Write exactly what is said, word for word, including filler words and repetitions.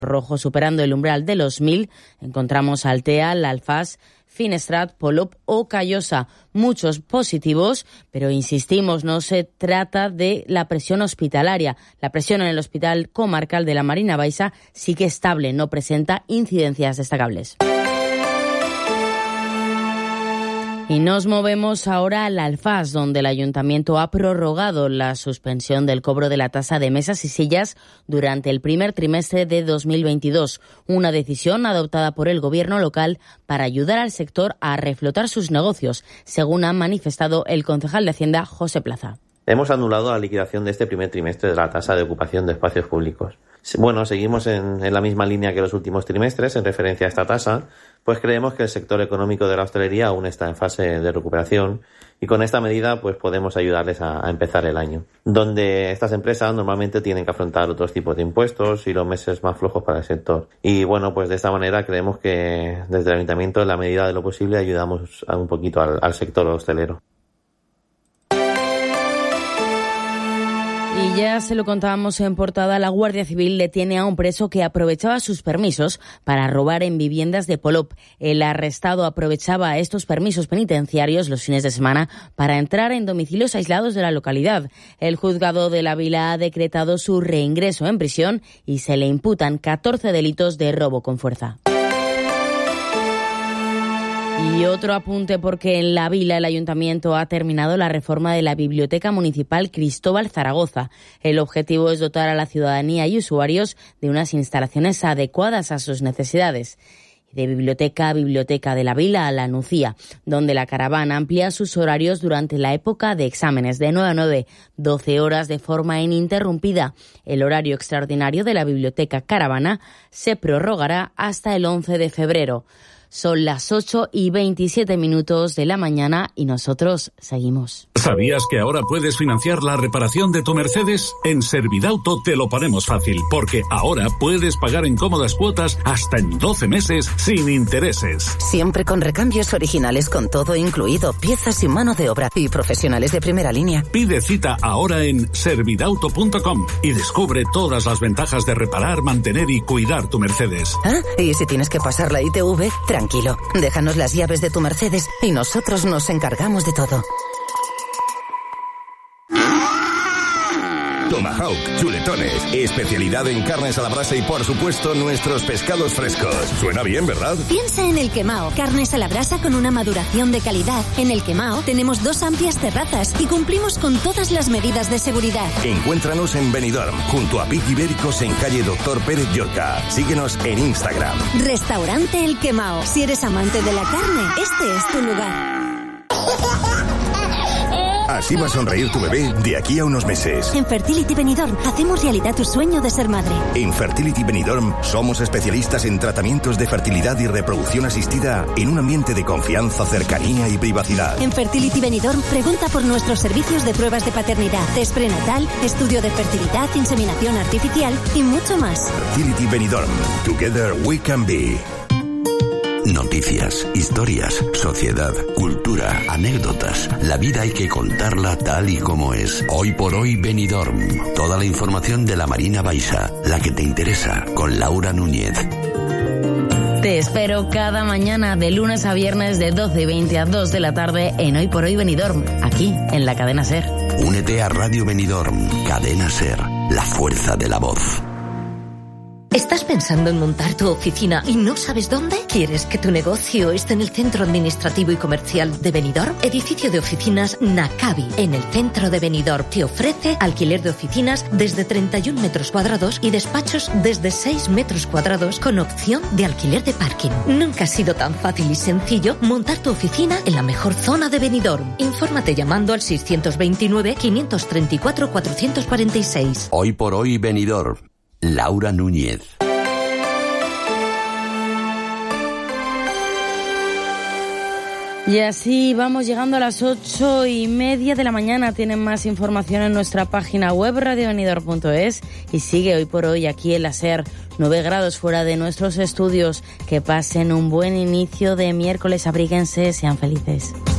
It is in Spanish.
rojo superando el umbral de los mil. Encontramos Altea, La Alfaz, Finestrat, Polop o Callosa. Muchos positivos, pero insistimos, no se trata de la presión hospitalaria. La presión en el Hospital Comarcal de la Marina Baixa sigue estable, no presenta incidencias destacables. Y nos movemos ahora al Alfaz, donde el Ayuntamiento ha prorrogado la suspensión del cobro de la tasa de mesas y sillas durante el primer trimestre de dos mil veintidós. Una decisión adoptada por el Gobierno local para ayudar al sector a reflotar sus negocios, según ha manifestado el concejal de Hacienda, José Plaza. Hemos anulado la liquidación de este primer trimestre de la tasa de ocupación de espacios públicos. Bueno, seguimos en, en la misma línea que los últimos trimestres en referencia a esta tasa, pues creemos que el sector económico de la hostelería aún está en fase de recuperación y con esta medida pues podemos ayudarles a, a empezar el año, donde estas empresas normalmente tienen que afrontar otros tipos de impuestos y los meses más flojos para el sector. Y bueno, pues de esta manera creemos que desde el Ayuntamiento, en la medida de lo posible, ayudamos a un poquito al, al sector hostelero. Y ya se lo contábamos en portada, la Guardia Civil detiene a un preso que aprovechaba sus permisos para robar en viviendas de Polop. El arrestado aprovechaba estos permisos penitenciarios los fines de semana para entrar en domicilios aislados de la localidad. El juzgado de la Vila ha decretado su reingreso en prisión y se le imputan catorce delitos de robo con fuerza. Y otro apunte, porque en La Vila el Ayuntamiento ha terminado la reforma de la Biblioteca Municipal Cristóbal Zaragoza. El objetivo es dotar a la ciudadanía y usuarios de unas instalaciones adecuadas a sus necesidades. De biblioteca a Biblioteca de La Vila a La Nucía, donde la caravana amplía sus horarios durante la época de exámenes de nueve a nueve, doce horas de forma ininterrumpida. El horario extraordinario de la Biblioteca Caravana se prorrogará hasta el once de febrero. Son las ocho y veintisiete minutos de la mañana y nosotros seguimos. ¿Sabías que ahora puedes financiar la reparación de tu Mercedes? En Servidauto te lo ponemos fácil, porque ahora puedes pagar en cómodas cuotas hasta en doce meses sin intereses. Siempre con recambios originales con todo incluido, piezas y mano de obra y profesionales de primera línea. Pide cita ahora en servidauto punto com y descubre todas las ventajas de reparar, mantener y cuidar tu Mercedes. ¿Ah? Y si tienes que pasar la I T V, tranquilo, déjanos las llaves de tu Mercedes y nosotros nos encargamos de todo. Tomahawk, chuletones, especialidad en carnes a la brasa y por supuesto nuestros pescados frescos. Suena bien, ¿verdad? Piensa en El Quemao, carnes a la brasa con una maduración de calidad. En El Quemao tenemos dos amplias terrazas y cumplimos con todas las medidas de seguridad. Encuéntranos en Benidorm, junto a Pic Ibéricos en calle Doctor Pérez Llorca. Síguenos en Instagram. Restaurante El Quemao. Si eres amante de la carne, este es tu lugar. Así va a sonreír tu bebé de aquí a unos meses. En Fertility Benidorm hacemos realidad tu sueño de ser madre. En Fertility Benidorm somos especialistas en tratamientos de fertilidad y reproducción asistida en un ambiente de confianza, cercanía y privacidad. En Fertility Benidorm pregunta por nuestros servicios de pruebas de paternidad, test prenatal, estudio de fertilidad, inseminación artificial y mucho más. Fertility Benidorm. Together we can be. Noticias, historias, sociedad, cultura, anécdotas. La vida hay que contarla tal y como es. Hoy por hoy Benidorm. Toda la información de la Marina Baixa, la que te interesa, con Laura Núñez. Te espero cada mañana de lunes a viernes de doce y veinte a dos de la tarde en Hoy por Hoy Benidorm, aquí en la cadena SER. Únete a Radio Benidorm, cadena SER, la fuerza de la voz. ¿Estás pensando en montar tu oficina y no sabes dónde? ¿Quieres que tu negocio esté en el centro administrativo y comercial de Benidorm? Edificio de oficinas Nakabi, en el centro de Benidorm. Te ofrece alquiler de oficinas desde treinta y un metros cuadrados y despachos desde seis metros cuadrados con opción de alquiler de parking. Nunca ha sido tan fácil y sencillo montar tu oficina en la mejor zona de Benidorm. Infórmate llamando al seiscientos veintinueve, quinientos treinta y cuatro, cuatrocientos cuarenta y seis. Hoy por hoy Benidorm. Laura Núñez. Y así vamos llegando a las ocho y media de la mañana. Tienen más información en nuestra página web radio benidorm punto es y sigue Hoy por Hoy aquí en la SER. nueve grados fuera de nuestros estudios. Que pasen un buen inicio de miércoles, abríguense, sean felices.